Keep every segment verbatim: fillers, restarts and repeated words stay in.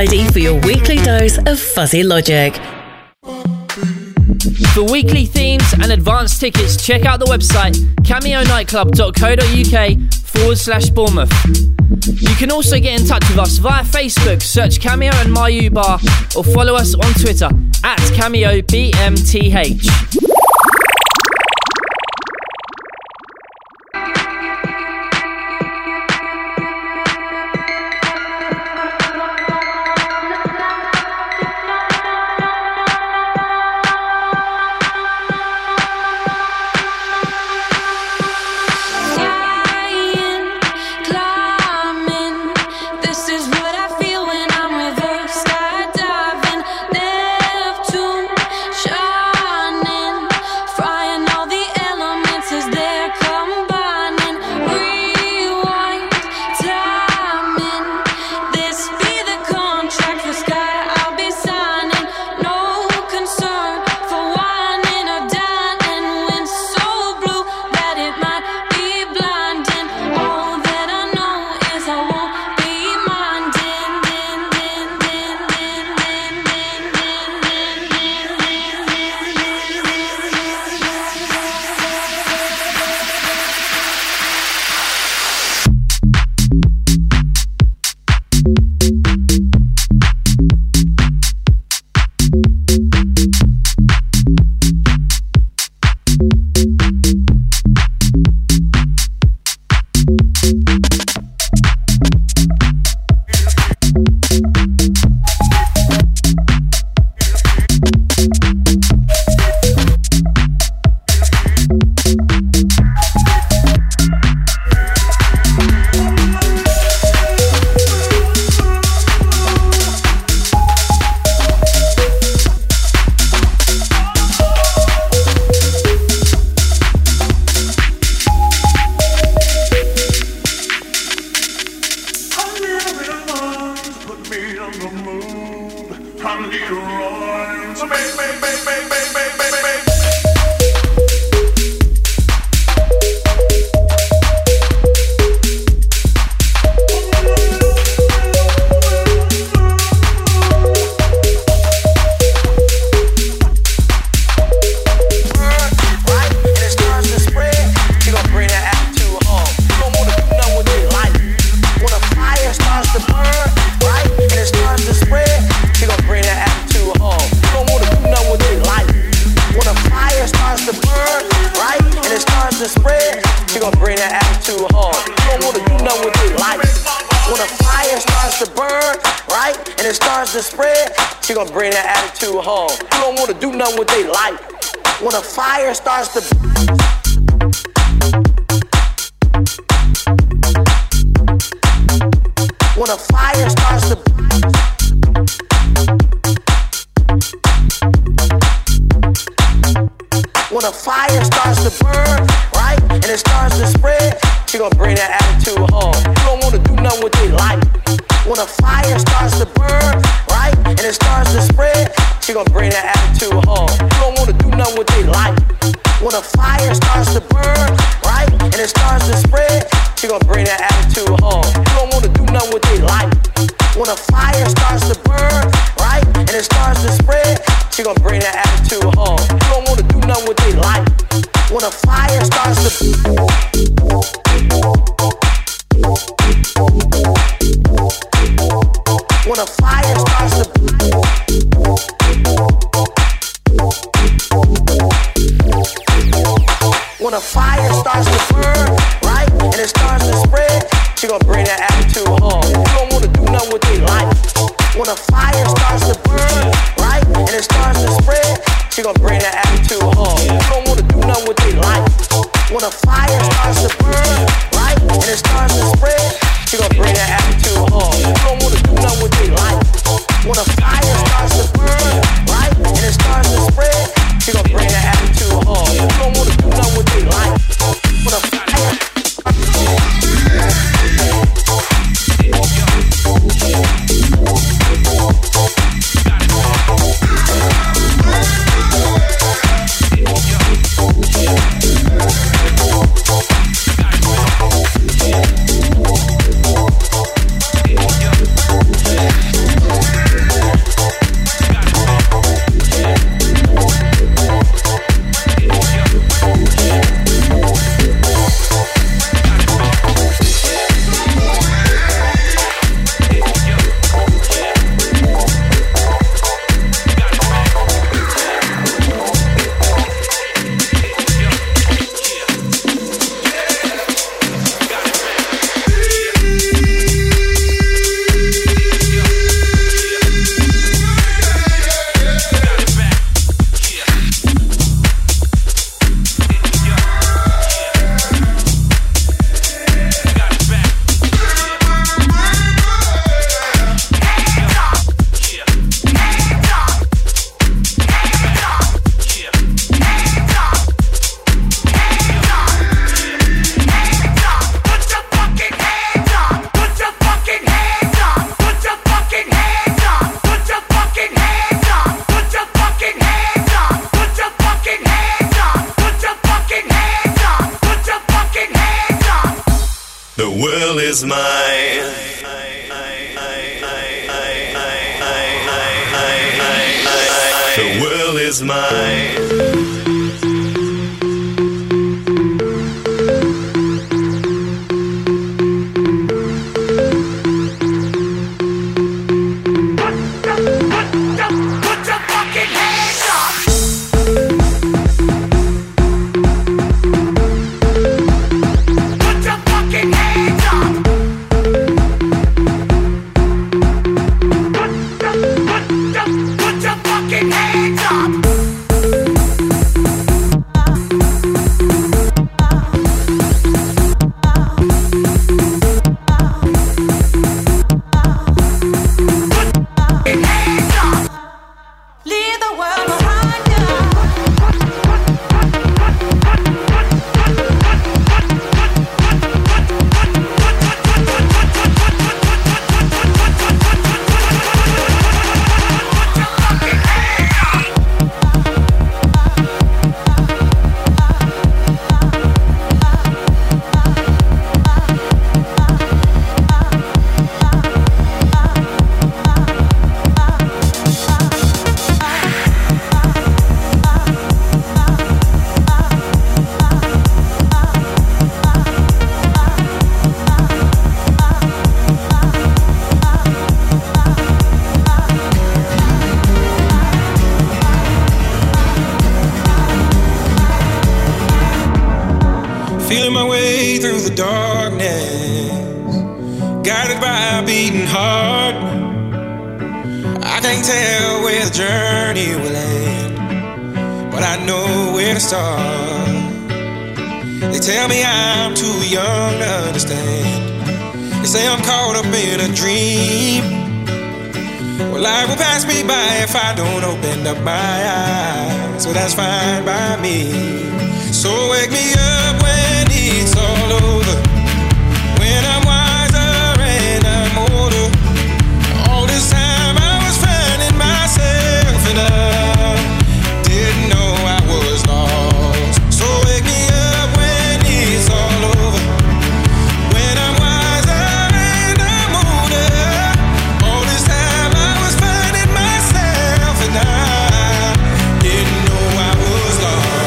ready for your weekly dose of Fuzzy Logic. For weekly themes and advanced tickets, check out the website cameo nightclub dot co dot uk forward slash Bournemouth. You can also get in touch with us via Facebook, search Cameo and Mayu Bar, or follow us on Twitter at Cameo B M T H. is mine. The world is mine. Feeling my way through the darkness, guided by a beating heart. I can't tell where the journey will end, but I know where to start. They tell me I'm too young to understand. They say I'm caught up in a dream. Well, life will pass me by if I don't open up my eyes, so that's fine by me. So wake me up when it's all over, when I'm wiser and I'm older. All this time I was finding myself and I didn't know I was lost. So wake me up when it's all over, when I'm wiser and I'm older. All this time I was finding myself and I didn't know I was lost.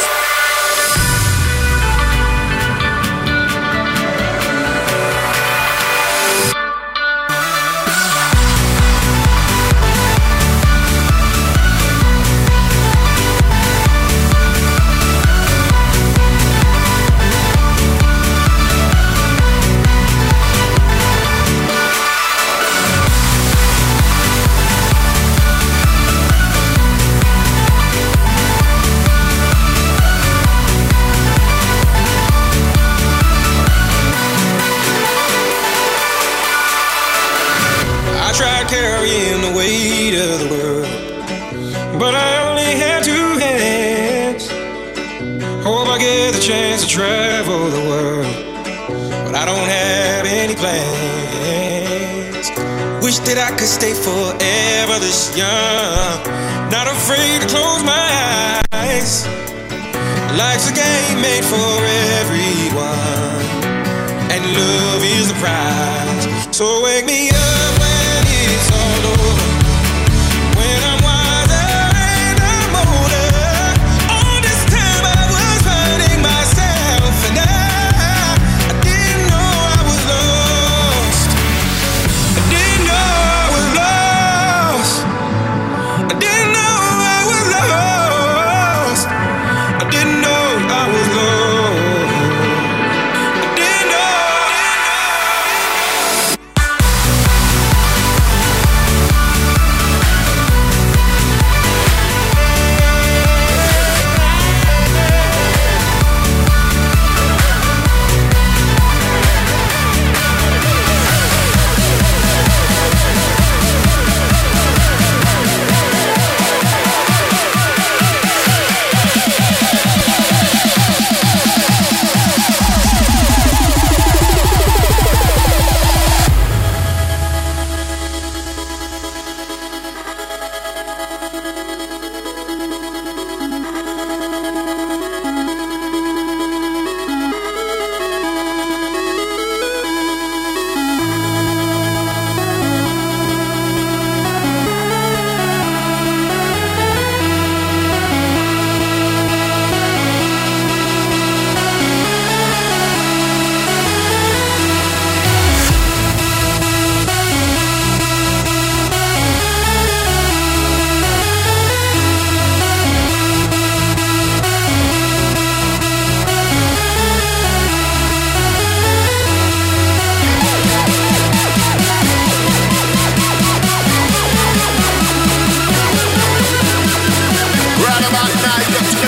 Carrying the weight of the world, but I only had two hands. Hope I get the chance to travel the world, but I don't have any plans. Wish that I could stay forever this young, not afraid to close my eyes. Life's a game made for everyone, and love is the prize. So wake me up when it's all over, when I'm wiser and I'm older. All this time I was finding myself, and I, I didn't know I was lost. I didn't know I was lost. I didn't know I was lost. I didn't know I was lost. I didn't know.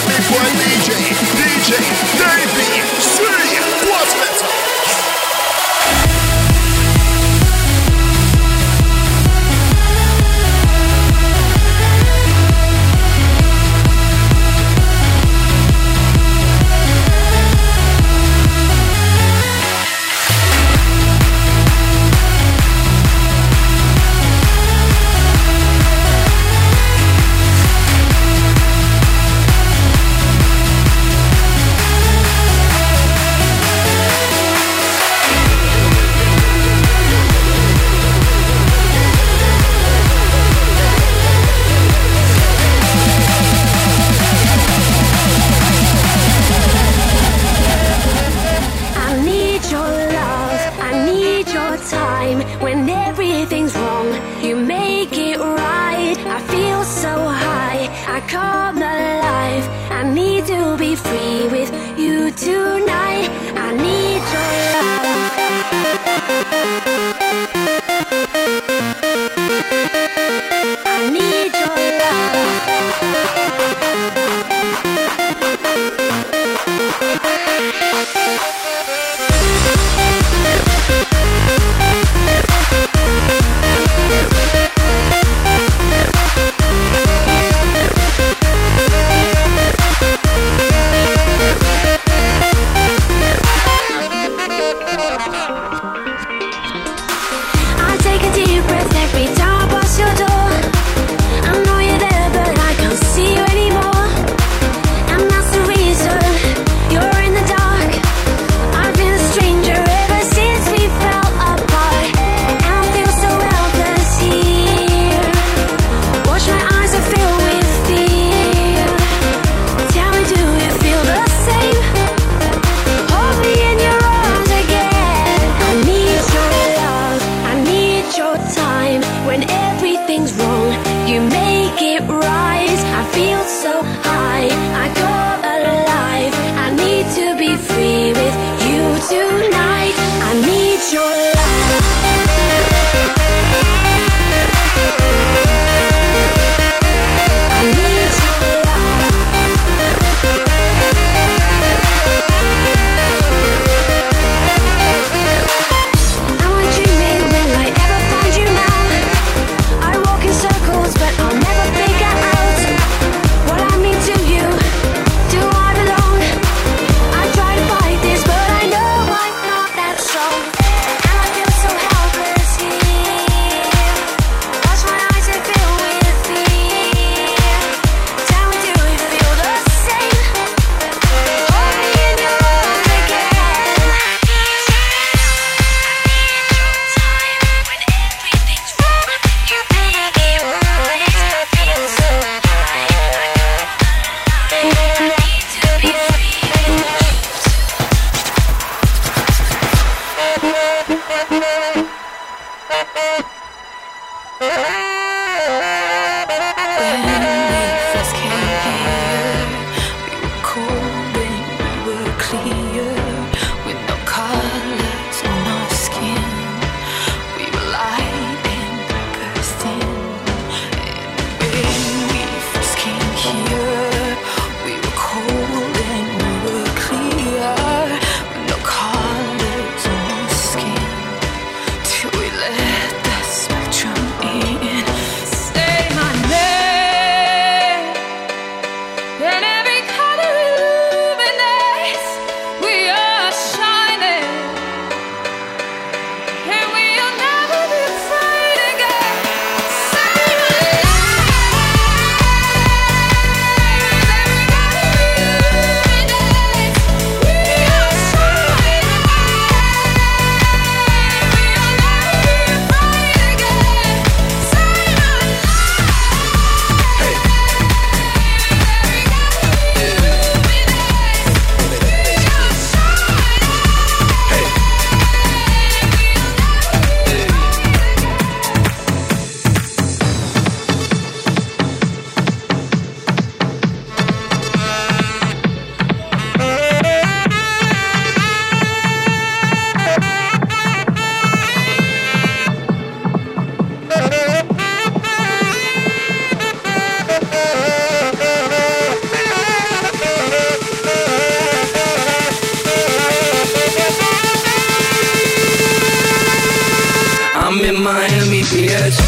big boy D J, D J Davey C. What's better? When everything's wrong, you make it right. I feel so high, I come alive. I need to be free with you tonight. I need your love. I need your bitch.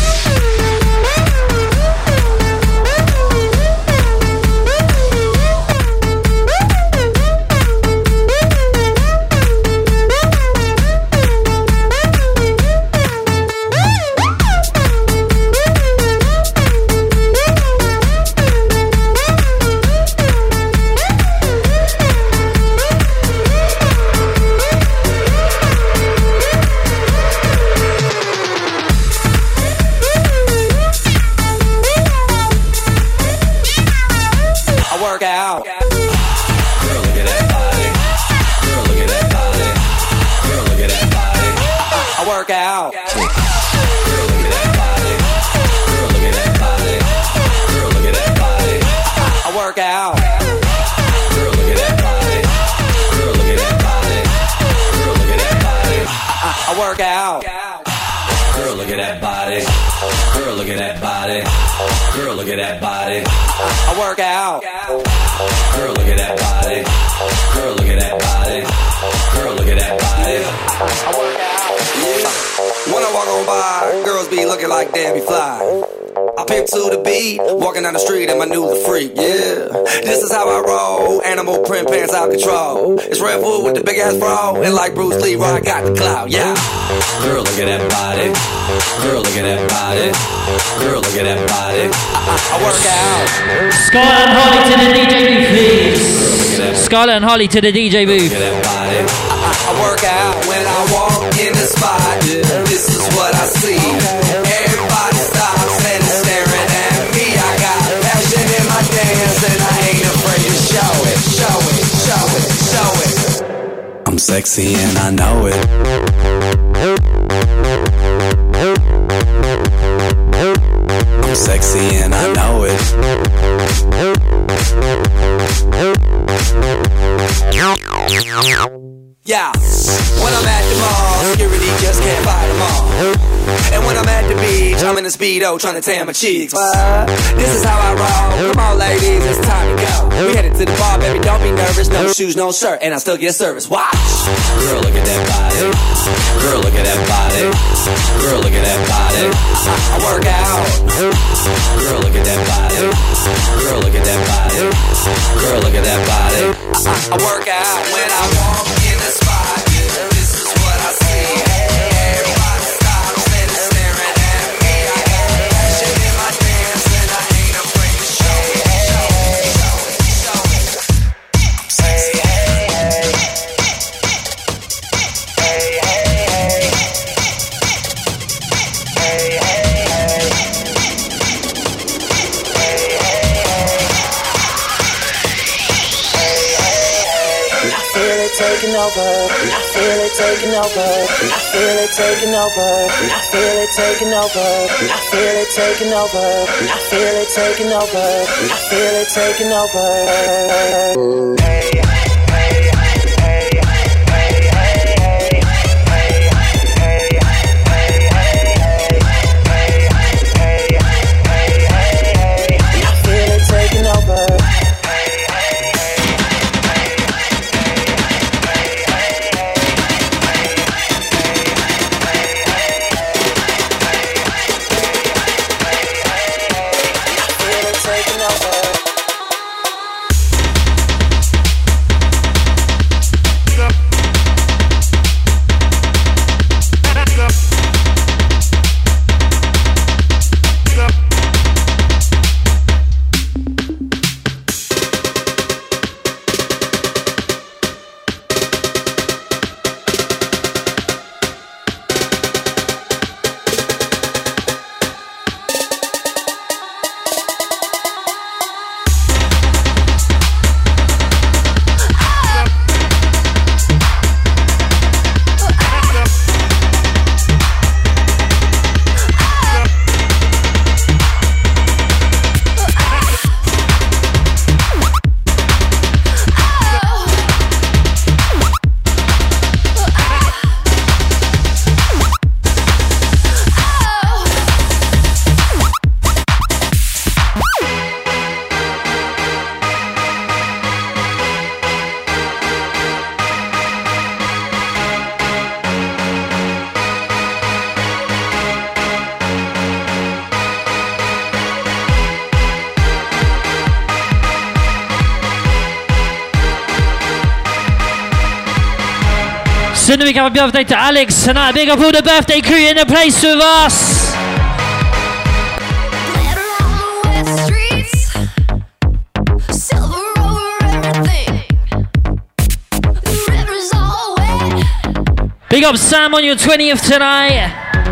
Like Debbie Fly. I pimp to the beat, walking down the street and my new the freak, yeah. This is how I roll, animal print pants out control. It's Red Bull with the big ass bro, and like Bruce Lee, I got the clout, yeah. Girl, look at that body. Girl, look at that body. Girl, look at that body. I, I work out. Skylar and Holly to the D J booth, please. Skylar and Holly to the D J booth. Look at that body. I, I work out when I walk in the spot. This is what I see. Everybody stops and is staring at me. I got passion in my dance and I ain't afraid to show it, show it, show it, show it. I'm sexy and I know it. I'm sexy and I know it. Yeah, when I'm at the mall, security just can't fight them all. And when I'm at the beach, I'm in a Speedo trying to tan my cheeks. But this is how I roll. Come on, ladies, it's time to go. We headed to the bar, baby, don't be nervous. No shoes, no shirt, and I still get service. Watch. Girl, look at that body. Girl, look at that body. Girl, look at that body. I, I work out. Girl, look at that body. Girl, look at that body. Girl, look at that body. I, I work out when I walk in the spot. This is what I see. Everybody stops and is staring at me. I got passion in my dance and I ain't afraid to show it. Show it, show it, show it. I'm sexy. Taking over, I feel it taking over, I feel it taking over, I feel it taking over, I feel it taking over, I feel it taking over, I feel it taking over. Hey, hey, hey, hey, hey, hey, hey, hey, I feel it taking over. Send a big happy birthday to Alex tonight. Big up all the birthday crew in the place with us. Big up Sam on your twentieth tonight.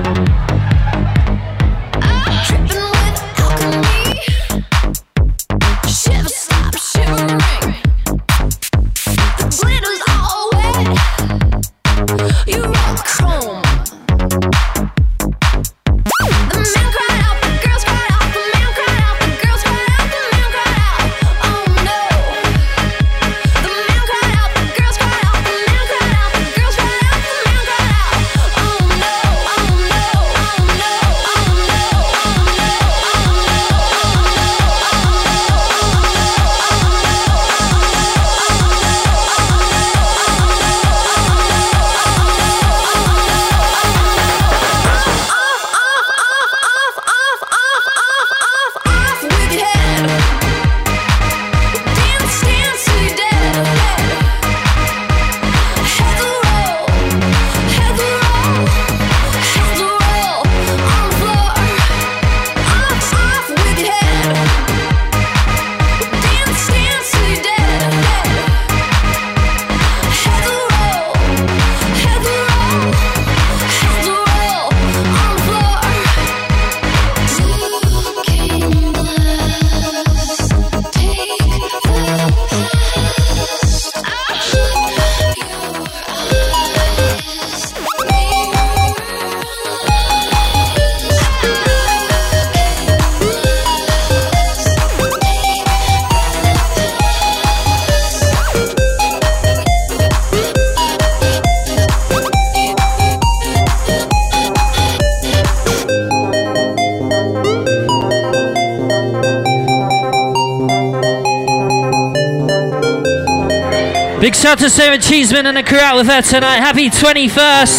Big shout to Sarah Cheeseman and the crew out with her tonight. Happy twenty-first.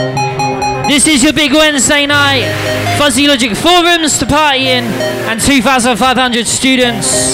This is your big Wednesday night. Fuzzy Logic forums to party in and two thousand five hundred students.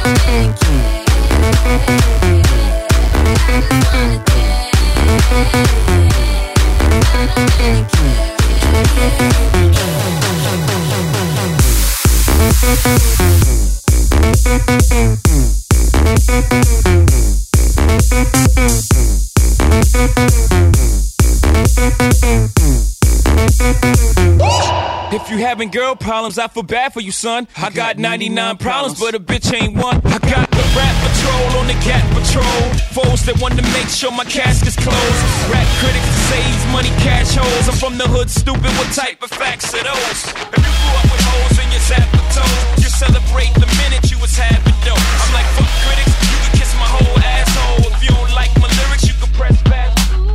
If you having girl problems, I feel bad for you, son. I, I got ninety-nine problems, but a bitch ain't one. I got the rap patrol on the cat patrol. Foes that want to make sure my casket's closed. Rap critics that say he's money cash holes. I'm from the hood, stupid, what type of facts are those? If you grew up with holes in your zap toes, you celebrate the minute you was having dope. I'm like, fuck critics, you can kiss my whole asshole. If you don't like my lyrics, you can press back.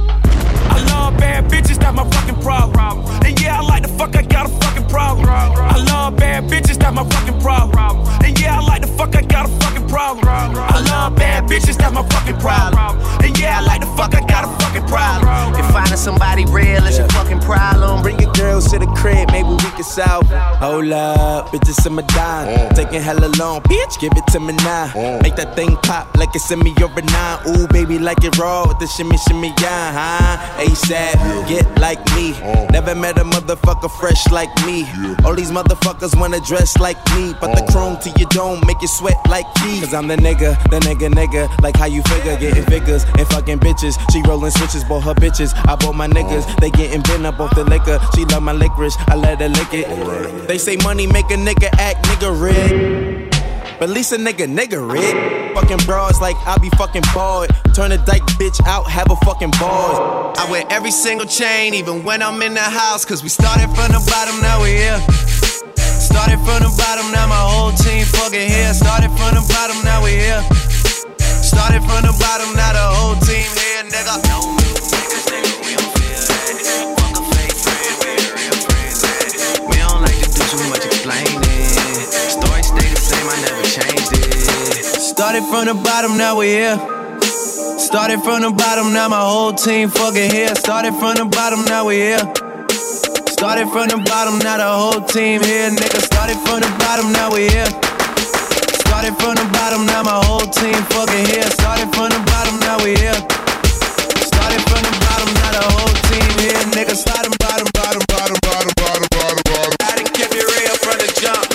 I love bad bitches, that's my fucking problem. And yeah, I like the fuck, I got a fucking problem. I love bad bitches, that's my fucking problem. And yeah, I like the fuck, I got a fucking problem. I love bad bitches, that's my fucking problem. And yeah, I like the fuck, I got a fucking problem. If finding somebody real is your fucking problem, bring your girls to the crib, maybe we can solve. Hold up, bitches in my dime. Taking hella long, bitch, give it to me now. Make that thing pop like it's in me or a nine. Ooh, baby, like it raw with the shimmy, shimmy, yeah, huh? ASAP, get like me. Never met a motherfucker fresh like me. All these motherfuckers wanna dress like me, but the chrome to your dome make you sweat like keys. Cause I'm the nigga, the nigga, nigga. Like how you figure, getting figures and fucking bitches. She rolling switches, bought her bitches. I bought my niggas, they getting bent up off the liquor. She love my licorice, I let her lick it. They say money make a nigga act nigga red, but at least a nigga nigga red. Fucking bras like I be fucking bored. Turn a dyke bitch out, have a fucking bars. I wear every single chain, even when I'm in the house. Cause we started from the bottom, now we here. Started from the bottom, now my whole team fucking here. Started from the bottom, now we here. Started from the bottom, now the whole team here, nigga. No new niggas, nigga, we don't feel that. Fuck a fake friend, we a real friend. We don't like to do too much explaining. Story stay the same, I never changed it. Started from the bottom, now we here. Started from the bottom, now my whole team fucking here. Started from the bottom, now we here. Started from the bottom, now the whole team here, nigga. Started from the bottom, now we here. Started from the bottom, now my whole team fucking here. Started from the bottom, now we here. Started from the bottom, now the whole team here, nigga. Started bottom, bottom, bottom, bottom, bottom, bottom, bottom. I done kept it real from the jump.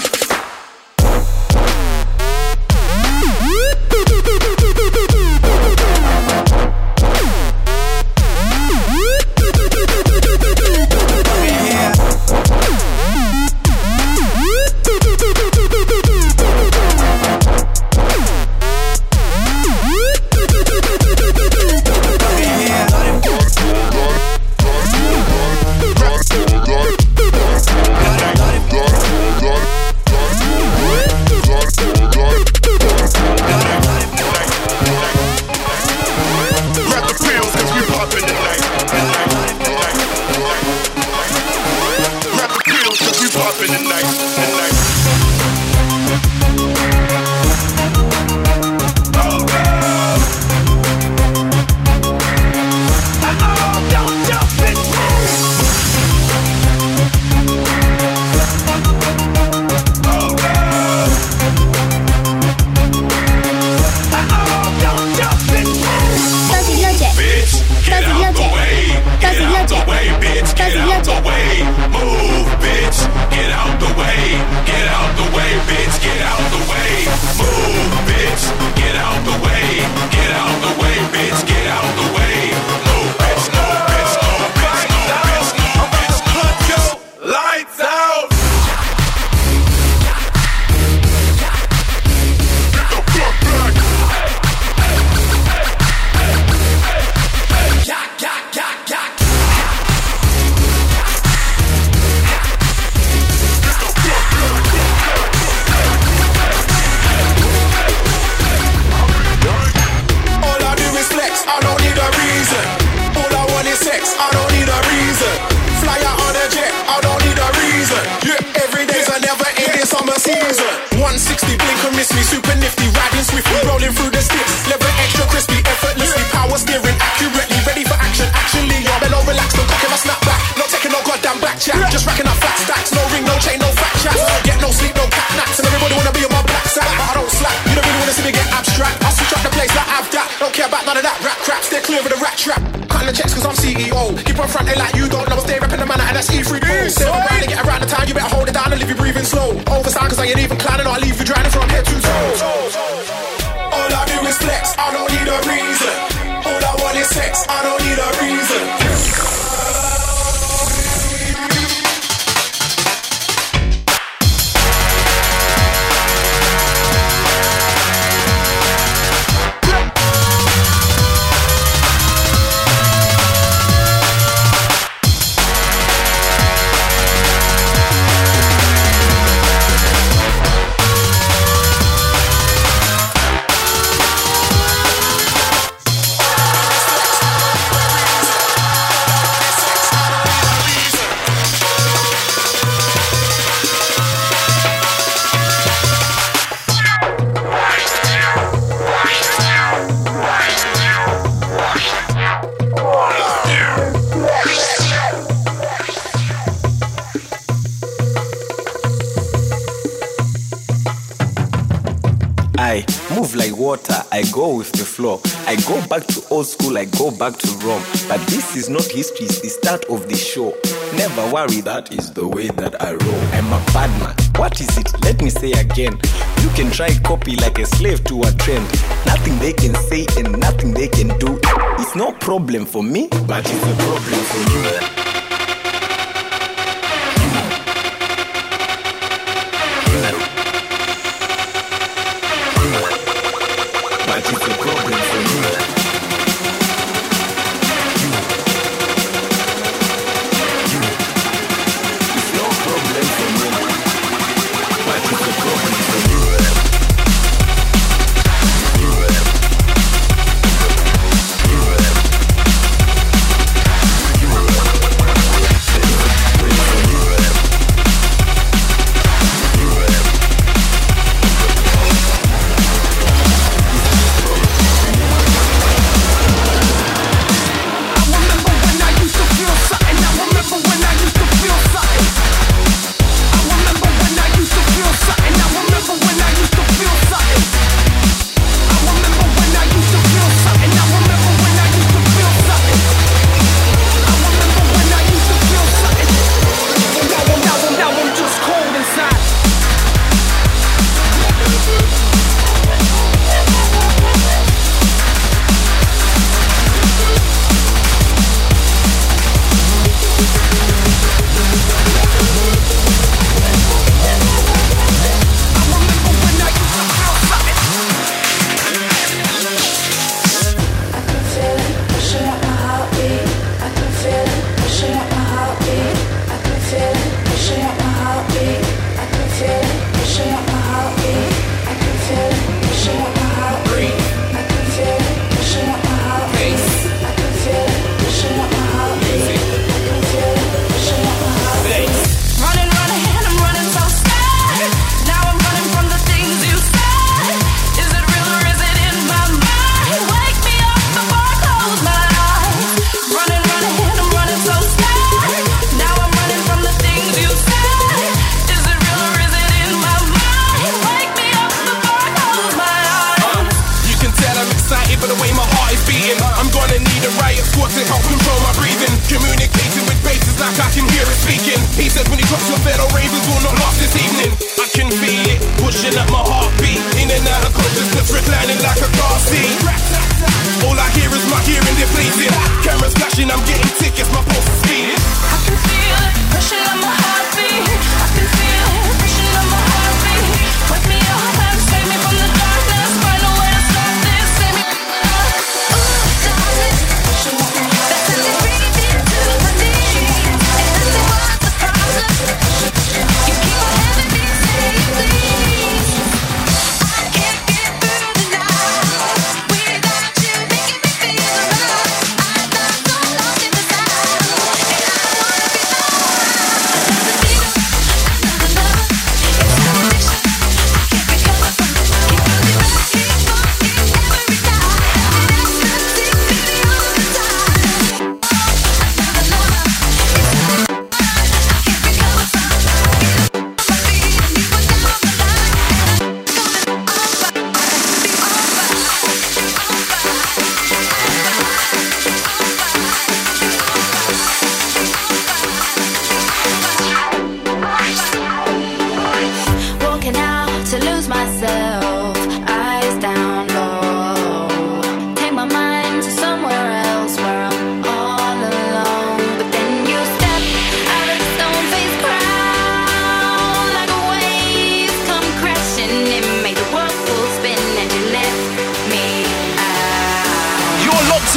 keep on fronting like you don't know. Stay rapping the man and that's E three. Stay around and get around the time. You better hold it down and leave you breathing slow. Overstand cause I ain't even climbing or I leave you drowning from head to toe. All I do is flex, I don't need a reason. All I want is sex, I don't need a reason. I move like water, I go with the flow. I go back to old school, I go back to Rome. But this is not history, it's the start of the show. Never worry, that is the way that I roll. I'm a bad man. What is it? Let me say again. You can try copy like a slave to a trend. Nothing they can say and nothing they can do. It's no problem for me, but it's a problem for you.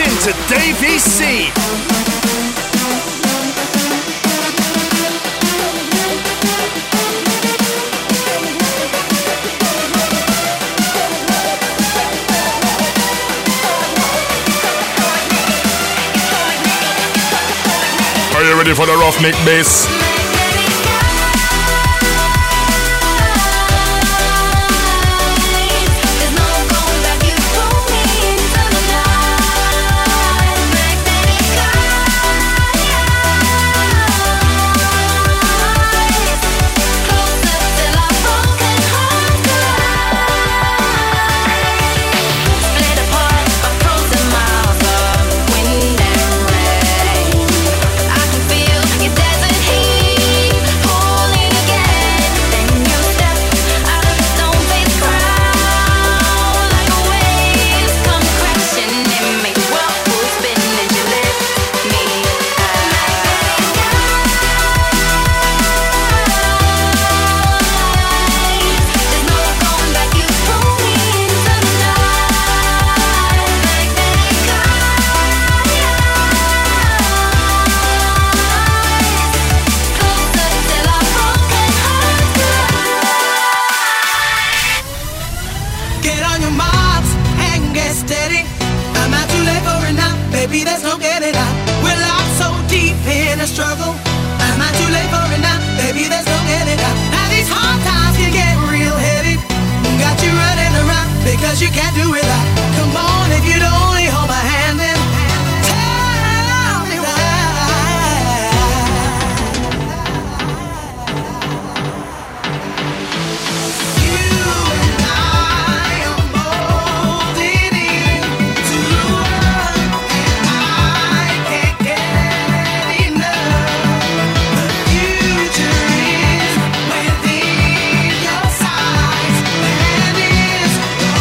in to Davey C. Are you ready for the Roughneck bass? You can't do without. Come on, if you'd only hold my hand and tell me you and I are molding into one, and I can't get enough. The future is within your sights, and is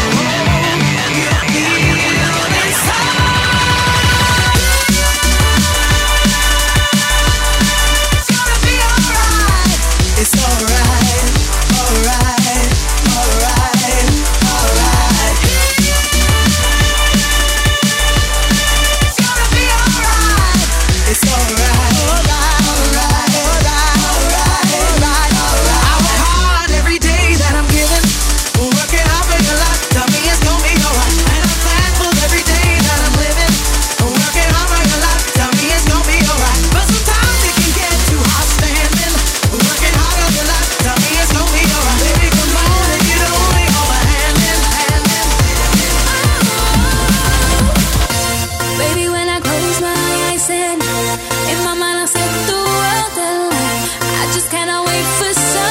it's alright, alright, alright, alright. It's gonna be alright. It's alright, alright, alright, alright, alright, alright. I work hard every day that I'm given, working hard for your life. Tell me it's gonna be alright. And I'm thankful every day that I'm living, working hard for your life. Tell me it's gonna be alright. But sometimes it can get too hard standing, working hard on your life. Tell me it's gonna be alright. Baby, come on, if you'd only hold my hand in, hand in. Baby, when I close my eyes and in my mind I set the world alight. I just cannot wait for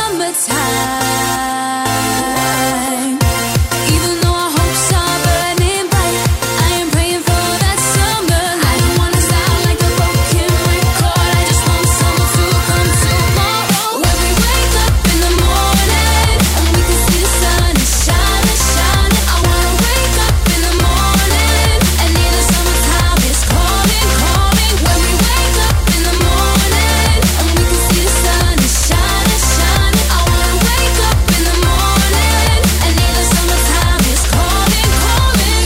summertime. Even though our hopes are burning bright, I am praying for that summer. I don't wanna sound like a broken record. I just want summer to come tomorrow. When we wake up in the morning and we can see the sun is shining, shining. I wanna wake up in the morning and hear the summertime is calling, calling. When we wake up in the morning and we can see the sun is shining, shining. I wanna wake up in the morning and hear the summertime is calling, calling.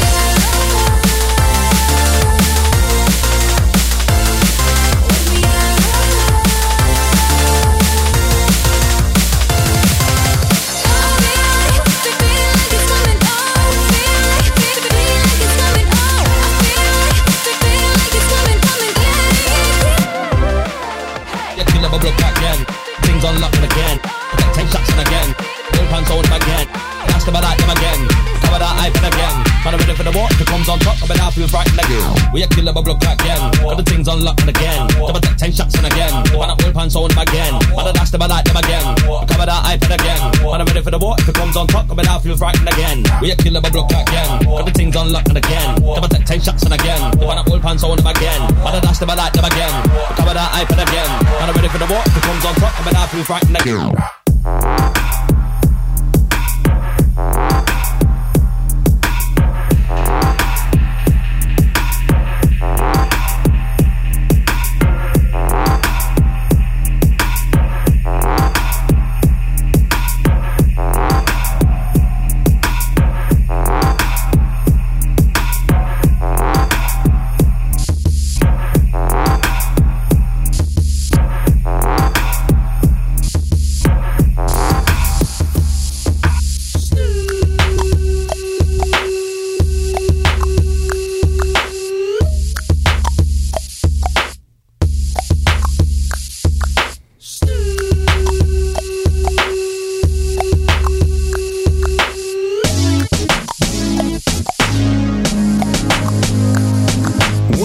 You kill a bubble again. Things unlocking again. Take ten shots and again. Full pants on again. Ask about that them again. Cover that iPad again. Man, I'm ready for the water comes on top. But I feel frightened again. We a kill a bubble again. Got the things unlocking again. Double take ten shots and again. Man, I'm full pants on again. Man, I ask about that them again. Cover that iPad again. Man, I'm ready for the water comes on top. But I feel frightened again. We a kill a bubble again. Got the things unlocking again. Double take ten shots and again. Man, I'm full pants on again. Man, I ask about that them again. Cover that iPad again. Man, I'm ready for the water comes on top. But I feel frightened again.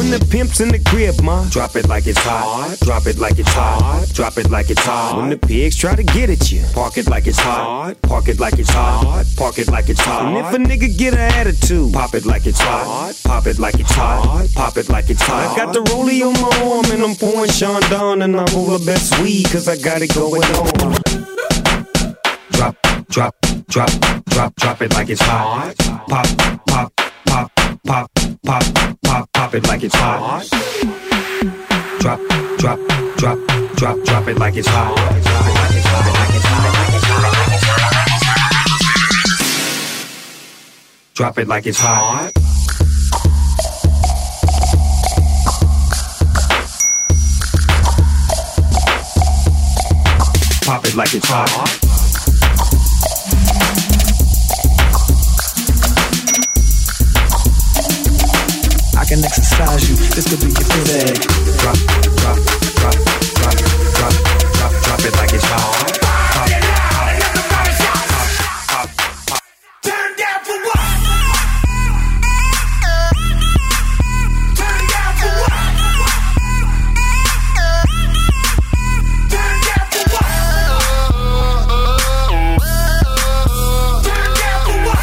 and the pimps in the crib, ma. Drop it like it's hot. Drop it like it's hot. Drop it like it's hot. When the pigs try to get at you, park it like it's hot. Park it like it's hot. Park it like it's hot. And if a nigga get an attitude, pop it like it's hot. Pop it like it's hot. Pop it like it's hot. I got the rollie on my arm and I'm pouring Sean Don and I roll the best weed cause I got it going on. Drop, drop, drop, drop, drop it like it's hot. Pop, pop, pop, pop, pop, pop, pop it like it's hot. Drop, drop, drop, drop, drop it like it's hot. Drop it like it's hot, like it's hot, like it's hot, like it's hot, like it's hot. Drop it like it's hot. Pop it like it's hot. I can exercise you, this could be your phys ed. Drop, drop, drop, drop, drop, drop, drop it like it's hot. Pop, pop, pop, pop, pop. Turn down for what? Turn down for what? Turn down for what? Turn down for what?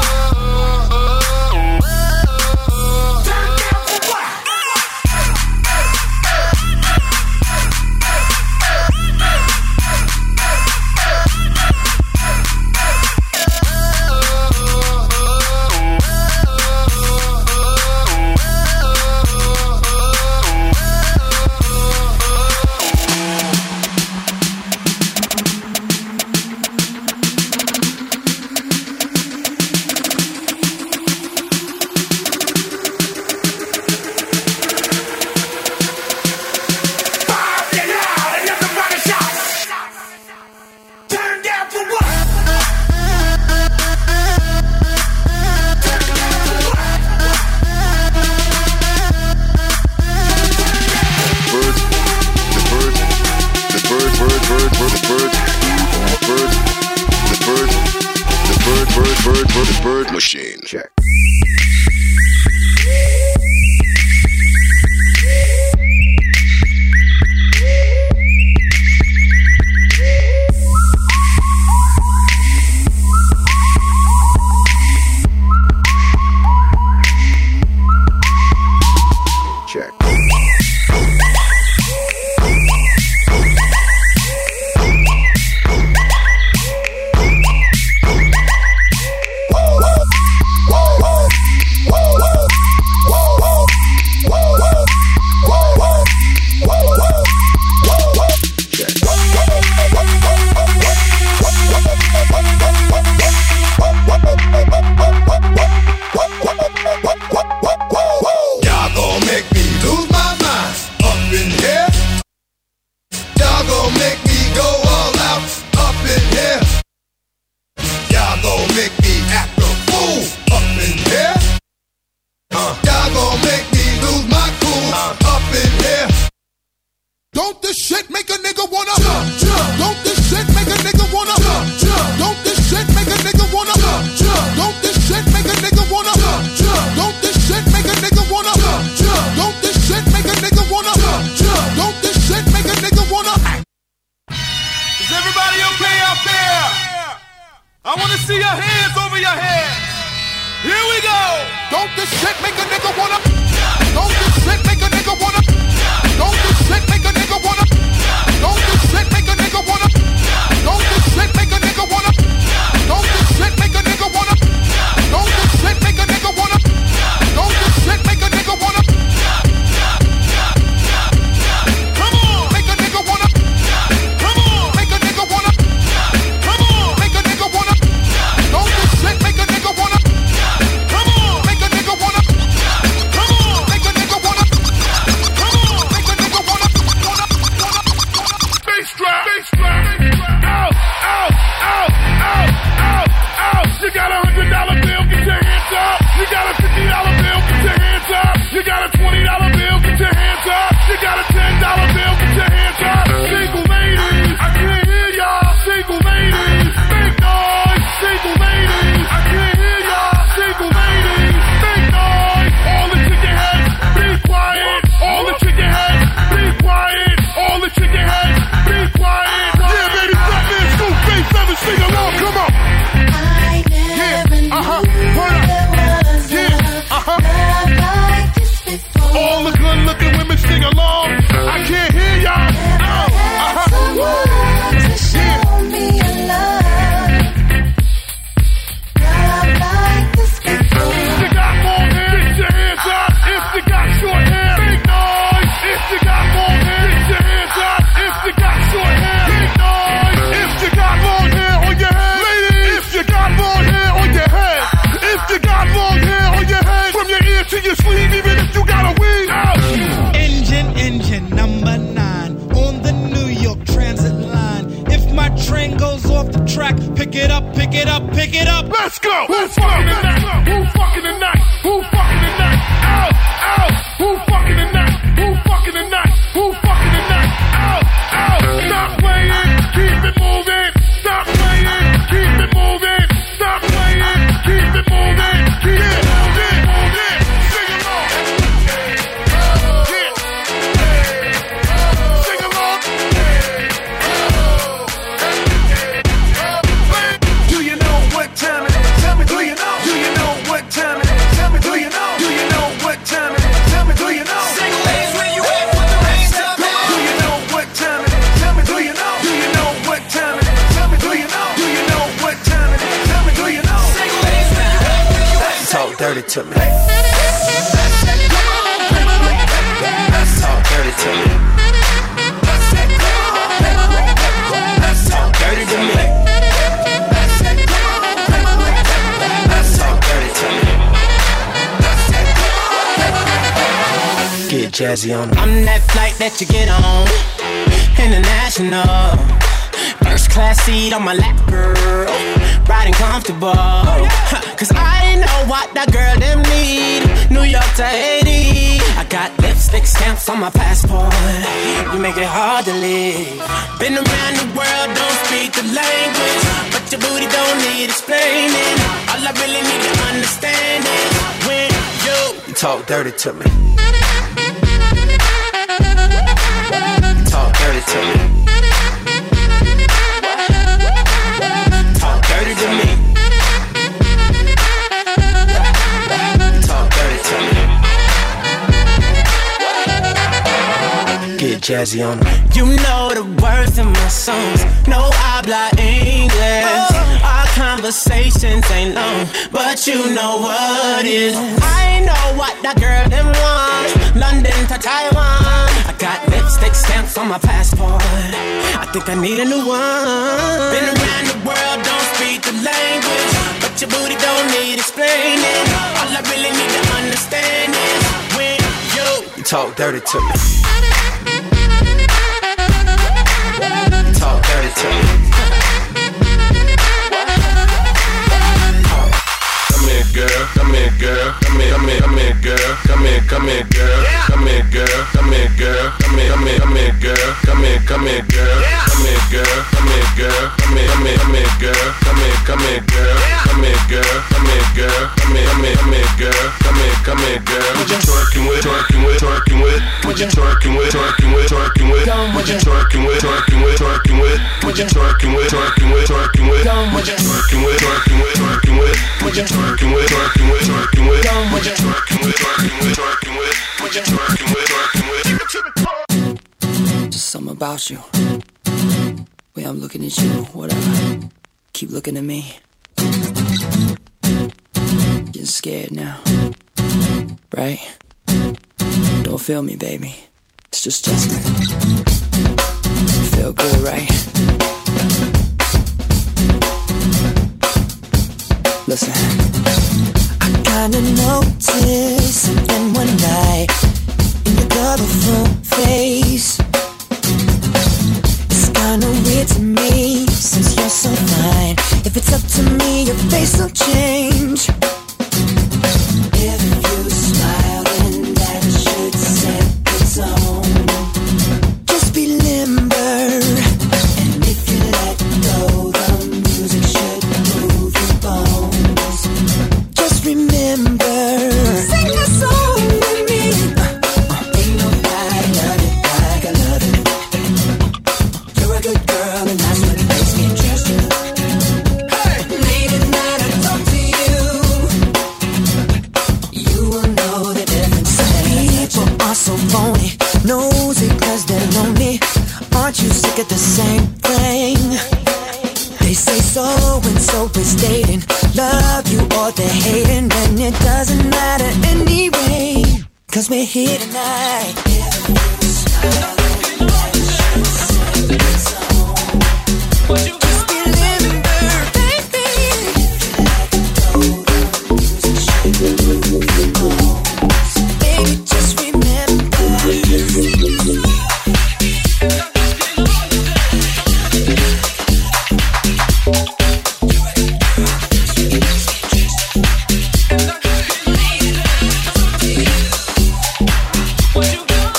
Bird machine. Check. Make a nigga wanna dirty to me. Talk dirty to me. Talk dirty to me. Talk dirty to me. Get jazzy on me. I'm that flight that you get on, international. First class seat on my lap, girl. Riding comfortable. Cause I know what that girl them need. New York to Haiti. I got lipstick stamps on my passport. You make it hard to leave. Been around the world, don't speak the language, but your booty don't need explaining. All I really need to understand is when you, you talk dirty to me. Talk dirty to me. Talk dirty to me. Talk dirty to me. Get jazzy on me. You know the words of my songs. No habla English. Our conversations ain't long, but you know what is. I know what that girl them want. London to Taiwan. I got lipstick stamps on my passport. I think I need a new one. Been around the world, don't speak the language, but your booty don't need explaining. All I really need to understand is when you, you talk dirty to me. Talk dirty to me. Come here, girl. Come here, girl. Come here, come here, come here, girl. Come here, come here, girl. Come here, girl. Come here, girl. Come here, come here, come here, girl. Come here, come here, girl. Come here, girl. Come here, girl. Come here, come here, come here, girl. Come here, come here, girl. Come here, girl. Come here, girl. Come here, come here, come here, girl. Come here, come here, girl. What you twerking with? Twerking with? Twerking with? What you twerking with? Twerking with? Twerking with? What you twerking with? Twerking with? Twerking with? What you twerking with? Twerking with? Twerking with? What you twerking with? Twerking with? Twerking with? What you twerking with? Twerking with? Twerking with? What you twerking with? Twerking with? Twerking with? What you twerking with? Twerking with? Just something about you. Way I'm looking at you, whatever. Keep looking at me. Getting scared now, right? Don't feel me, baby. It's just Justin. Feel good, right? Listen. I kinda noticed something one night in your colorful face. It's kinda weird to me since you're so fine. If it's up to me, your face will change. If you smile, then that should set the tone. Just be limber, and if you let go, the music should move your bones. Just remember, sing a song with me. uh, Ain't nobody love it like I love it. You're a good girl, and that's what makes me trust you. Hey, late at night I talk to you. You will know the difference. People are so phony, nosy 'cause they're lonely. Aren't you sick of the same thing? They say so and so is dating, love you or they're hating, and it doesn't matter anyway, 'cause we're here tonight. Just be limber, baby. Baby, just remember. What you got?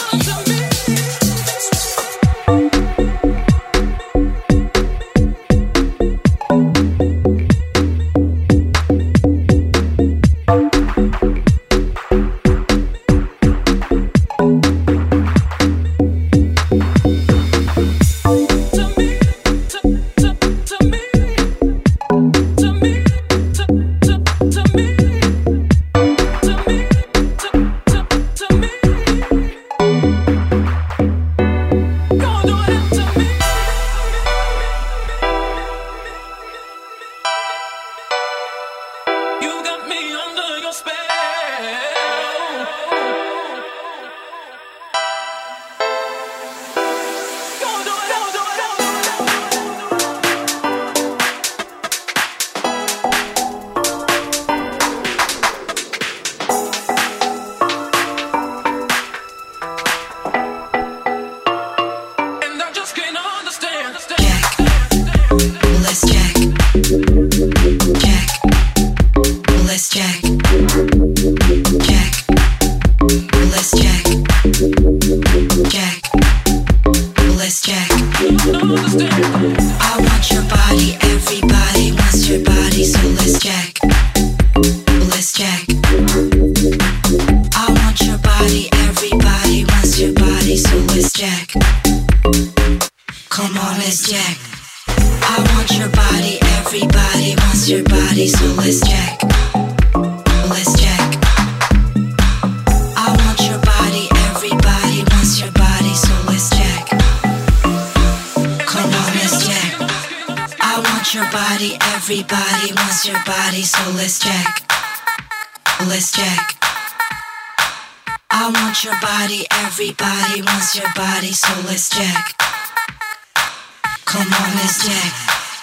body, everybody wants your body, so let's check. Let's check. I want your body, everybody wants your body, so let's check. Come on, let's check.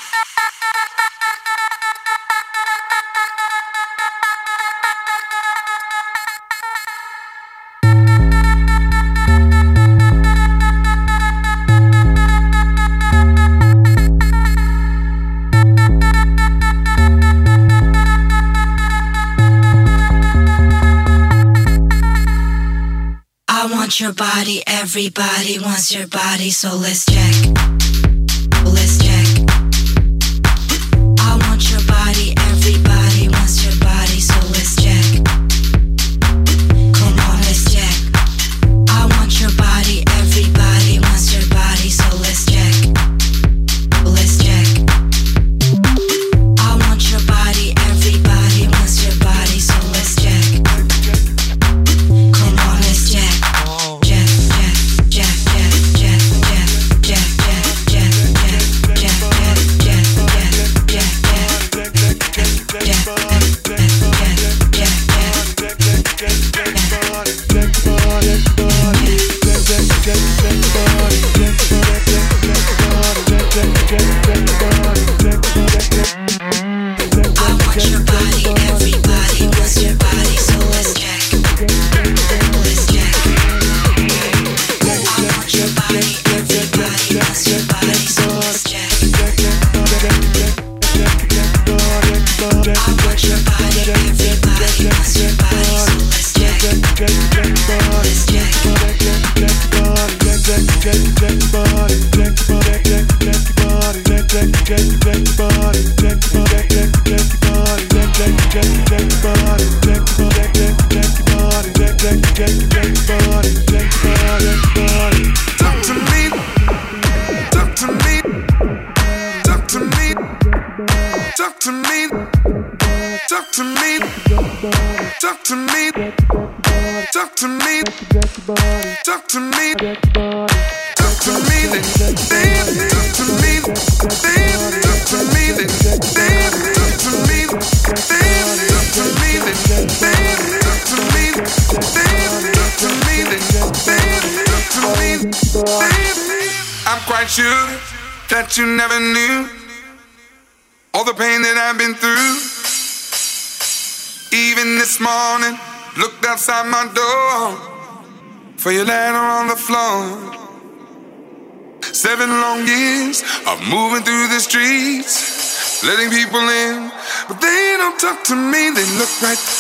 I want your body, everybody wants your body, so let's check. Let's check. I want your body, everybody wants your body, so let's check. Come on, let's check. I want your body, everybody wants your body, so let's check. Let's check. I want your body, everybody wants your body, so let's check. Come on, let's check. I'm quite sure that you never knew all the pain that I've been through. Even this morning, looked outside my door for your letter on the floor. Seven long years of moving through the streets, letting people in, but they don't talk to me. They look right